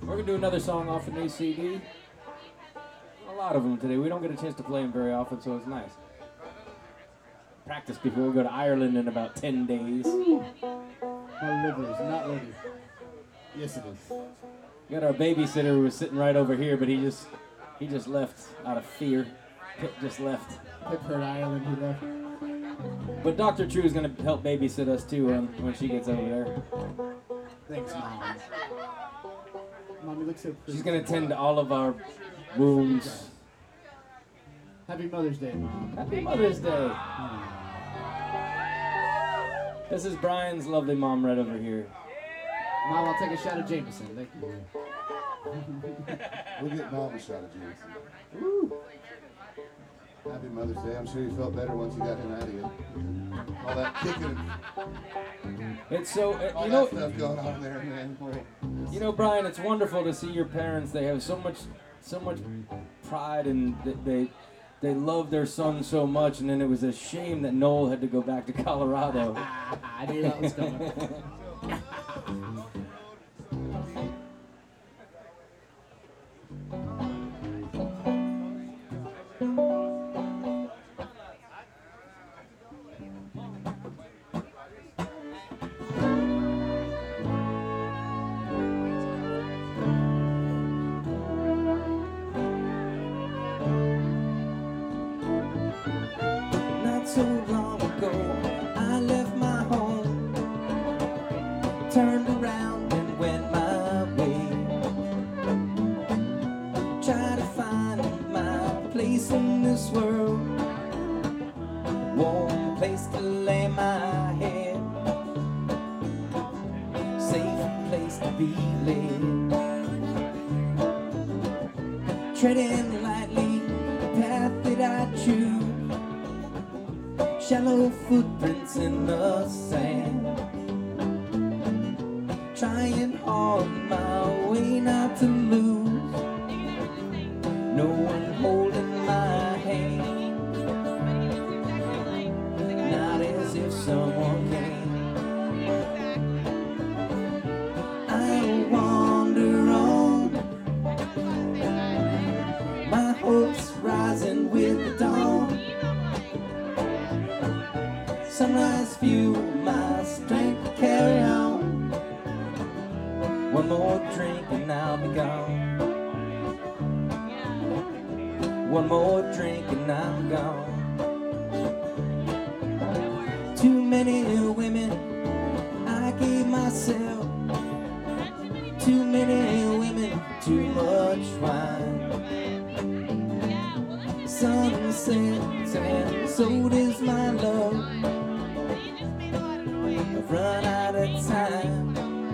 We're going to do another song off the new CD. A lot of them today. We don't get a chance to play them very often, so it's nice. Practice before we go to Ireland in about 10 days. My liver is not ready. Yes, it is. We got our babysitter who was sitting right over here, but he just left out of fear. Pip just left. Pip heard Ireland, he left. But Dr. True is going to help babysit us too when she gets over there. Thanks, Mom. Mommy looks so pretty. She's going to tend to all of our wounds. Happy Mother's Day, Mom. Happy Mother's Day. This is Brian's lovely mom right over here. Mom, I'll take a shot of Jameson. Thank you. We'll get Mom a shot of Jameson. Woo! Happy Mother's Day. I'm sure you felt better once you got him out of you. All that kicking. It's so, all you know, that stuff going on there, man. You know, Brian, it's wonderful to see your parents. They have so much pride, and they love their son so much. And then it was a shame that Noel had to go back to Colorado. I knew that was coming. Not so long ago, I left my home, turned around and went my way. Tried to find my place in this world, warm place to lay my head, safe place to be led. Treading lightly the path that I choose, shallow footprints in the sand, trying hard my way not to lose, no one holding my hand, not as if someone came. I wander on, my hopes rising with the dawn. Sunrise fuel my strength to carry on. One more drink and I'll be gone. One more drink and I'm gone. Too many women I gave myself. Too many women, too much wine. Sun sets and so does my love. I've run out of time.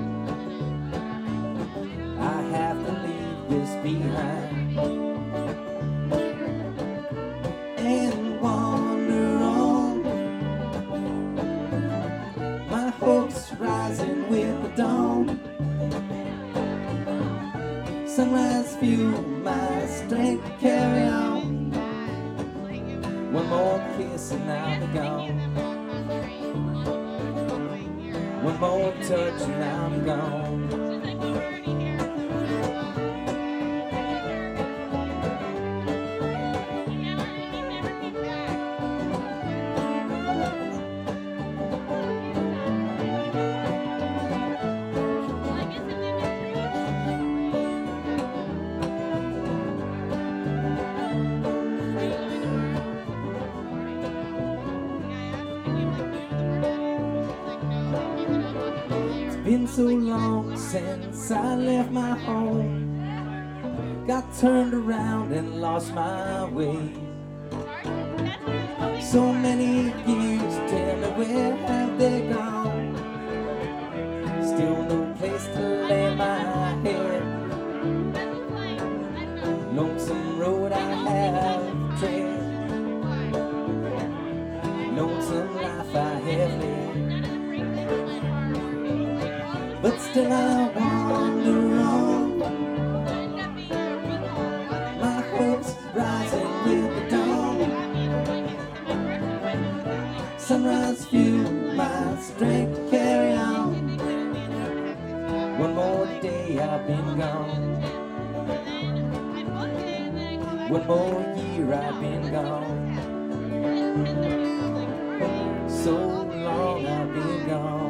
I have to leave this behind and wander on. My hopes rising with the dawn. Sunrise fuel my strength to carry on. One more kiss and I'll be gone. One more touch and I'm gone. Been so long since I left my home, got turned around and lost my way. So many years, tell me where have they gone? Still no place to lay my head. Lonesome road I have tread, lonesome life I have led. But still I wander on, my hopes rising with the dawn. Sunrise fuel my strength to carry on. One more day I'll I've been gone. One more year I've been gone. So long I've been gone.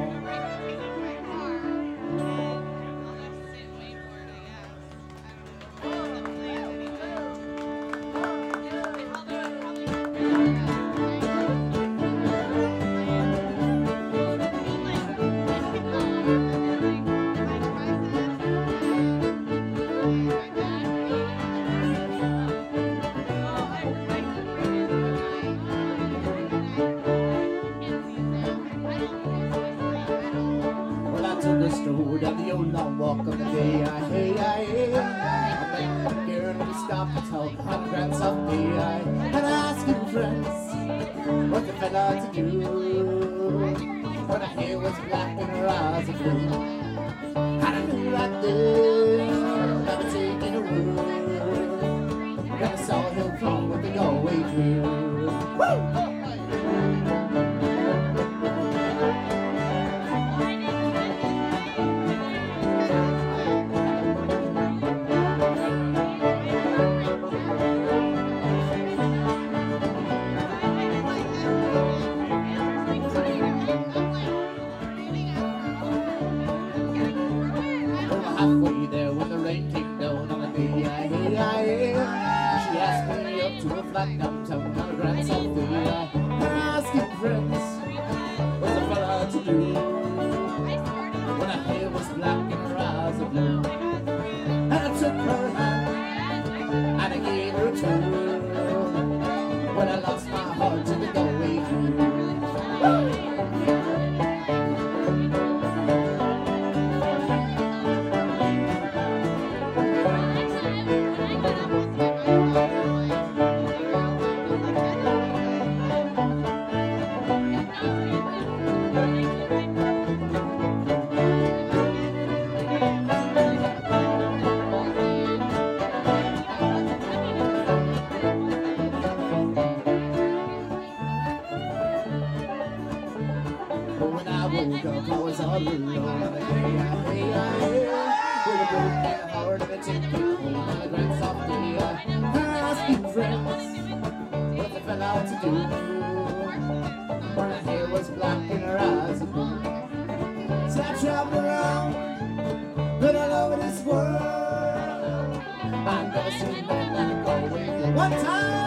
The stroll down the old long walk of the day. I met a girl and we stopped to talk on a grand someday. And I asked you friends what the fella to do when her hair was black and her eyes are blue. And I knew right there I'd be taking a room. And I saw him from with the Galway crew. Woo! Halfway there when the rain came down on a day, she asked me up to a flat downtown on a grand soft day. And I asked you friends, what's a fella to do when her hair was black and her eyes are blue? And I took her hand and I gave her a twirl when I lost my heart to the Galway crew. But when I woke up, I was all alone on a day, with a broken heart and a ticket home on a grand soft day. And I asked you friends, what the fella to do when her hair was black and her eyes are blue. So I traveled around, but all over this world, I've never seen nothing like Galway one time.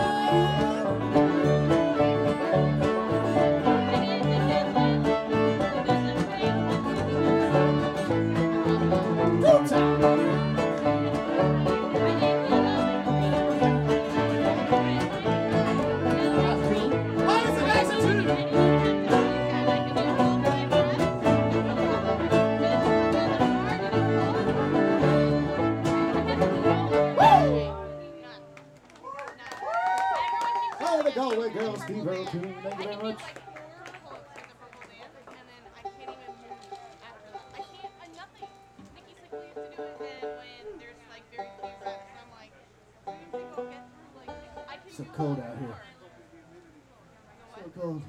Oh, the Galway girls, Steve Earl Coon, thank you very much. It's so cold out here. So cold.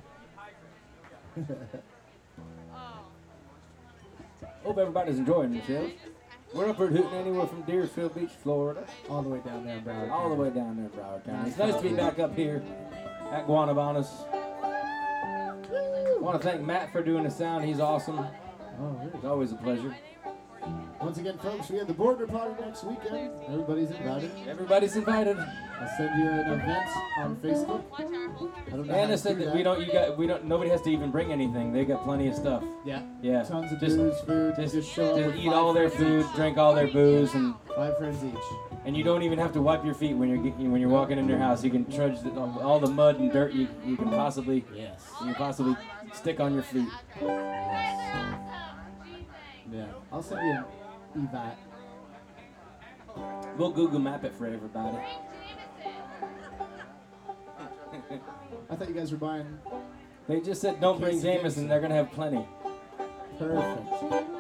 Hope everybody's enjoying themselves. We're up at Hooten Anywhere from Deersville Beach, Florida. All the way down there in Broward. All the way down there in Broward County. It's nice to be back up here at Guanabanas. I want to thank Matt for doing the sound. He's awesome. Oh, really? It's always a pleasure. Once again, folks, we have the border party next weekend. Everybody's invited. Everybody's invited. I'll send you an event on Facebook. I don't know how Anna to said do that nobody has to even bring anything. They got plenty of stuff. Yeah. Yeah. Tons of Just- booze, food. Just show up Just with eat 5 all their friends food, drink all their booze, and each. 5 friends each. you don't even have to wipe your feet when you're walking in their house. You can trudge all the mud and dirt you can possibly stick on your feet. Yeah. I'll send you an evat. We'll Google Map it for everybody. I thought you guys were buying. They just said don't bring Casey Jameson. Jameson. They're gonna have plenty. Perfect.